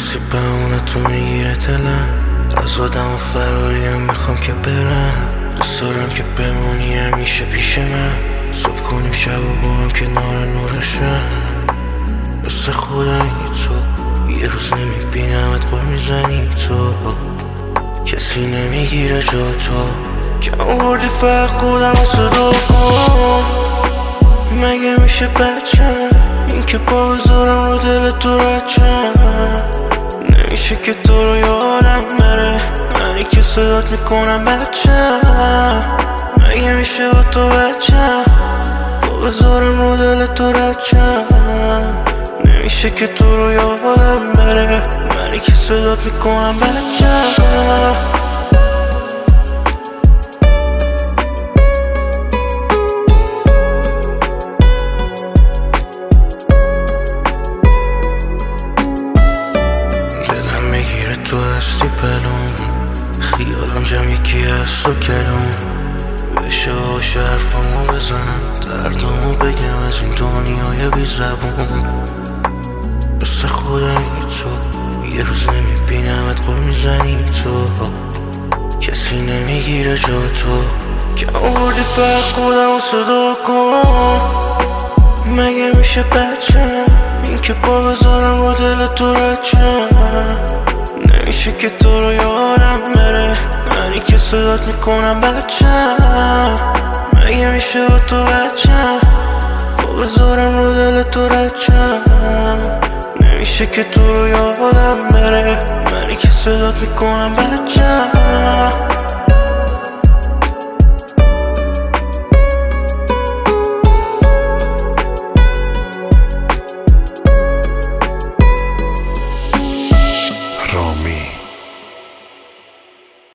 کسی بهونه تو میگیره دلم، از آدم و فراریم میخوام که برم. دوست دارم که بمونی همیشه پیش من، صبح کنیم شب و با هم کنار نورشم. بس خودمی تو یه روز نمیبینمت قول میزنی تو، کسی نمیگیره جا تو که آوردی فقط خودم رو صدا کن. مگه میشه بچم این که پا بذارم رو دل تو رچم؟ نمیشه که تو رو یادم بره منی که صدات میکنم بچم. مگه میشه با تو بچم پا بذارم رو دل تو رچم؟ نمیشه که تو رو یادم بره منی که صدات میکنم بچم. تو هستی پلون، خیالم جمع یکی هست و کلون. بشه باشه حرفامو بزنم، دردامو بگم از این دنیای بی زبون. بس خودمی تو یه روز نمیبینمت قول میزنی تو، کسی نمیگیره جا تو که آوردی فقط خودم صدا کن. مگه میشه بچم این که پا بذارم رو دل تو رچم؟ نمیشه که تو رو یادم بره منی که صدات میکنم بچم. مگه میشه با تو بچم پا بذارم رو دل تو رچم؟ نمیشه که تو رو یادم بره منی که صدات میکنم بچم.